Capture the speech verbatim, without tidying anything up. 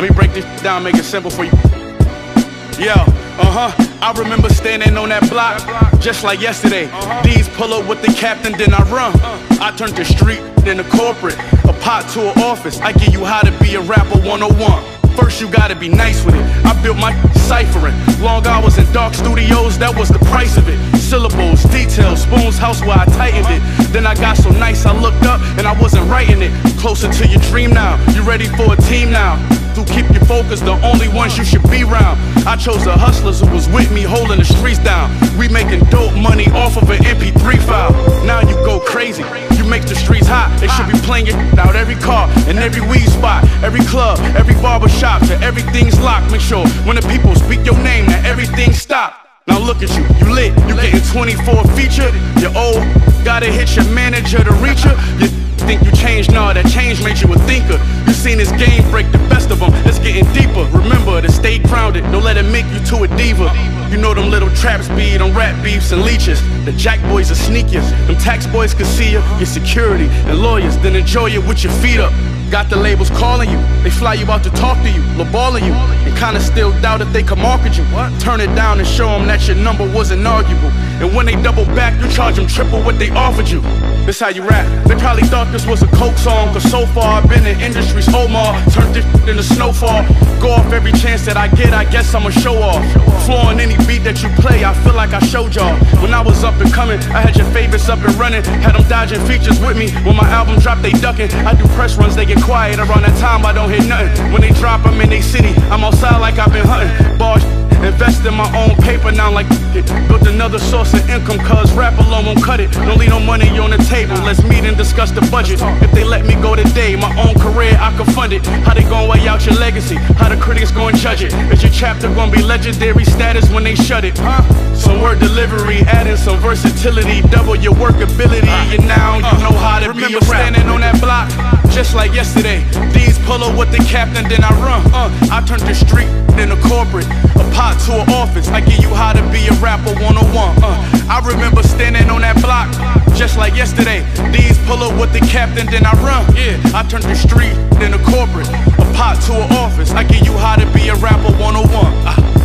Let me break this down, make it simple for you. Yo, uh-huh, I remember standing on that block, just like yesterday. D's pull up with the captain, then I run. I turn to street, then to corporate, a pot to an office. I give you how to be a rapper one oh one. First you gotta be nice with it. I built my ciphering. Long hours in dark studios, that was the price of it. Syllables, details, Spoon's house where I tightened it. Then I got so nice I looked up and I wasn't writing it. Closer to your dream now, you ready for a team now. To keep you focused, the only ones you should be round. I chose the hustlers who was with me holding the streets down. We making dope money off of an M P three file. Now you go crazy, you make the streets hot. They should be playing it out every car and every weed spot, every club, every barber shop, so everything's locked. Make sure when the people speak your name, that everything stop. Now look at you, you lit, you getting twenty-four featured. You're old, gotta hit your manager to reach her. You think you changed? Nah, that change made you a thinker. You seen this game break the best of them, it's getting deeper. Remember to stay grounded, don't let it make you to a diva. You know them little traps be on rap beefs and leeches. The jack boys are sneakiest, them tax boys can see you. Your security and lawyers, then enjoy it with your feet up. Got the labels calling you, they fly you out to talk to you, lowballing you, and kinda still doubt if they can market you. Turn it down and show them that your number wasn't arguable. And when they double back, you charge them triple what they offered you. This how you rap. They probably thought this was a coke song, cause so far I've been in industry's Omar. Turned this into snowfall. Go off every chance that I get, I guess I'm a show off. Flooring any beat that you play, I feel like I showed y'all. When I was up and coming, I had your favorites up and running. Had them dodging features with me. When my album drop, they ducking. I do press runs, they get quiet. Around that time, I don't hear nothing. When they drop, I'm in they city. I'm outside like I've been hunting. Bars, invest in my own paper now like it. Built another source of income, cause rap alone won't cut it. Don't leave no money on the table, let's meet and discuss the budget. If they let me go today, my own career, I can fund it. How they gon' weigh out your legacy? How the critics gon' judge it? Is your chapter gon' be legendary status when they shut it? Huh? Some word delivery, adding some versatility, double your workability, and now you know how to be a rapper. Standing on that block, just like yesterday. D's pull up with the captain, then I run. Uh, I turn to street, then to corporate, a pot to an office. I give you how to be a rapper one oh one. Uh, I remember standing on that block, just like yesterday. D's pull up with the captain, then I run. Yeah, I turn to street, then to corporate, a pot to an office. I give you how to be a rapper one oh one. Uh,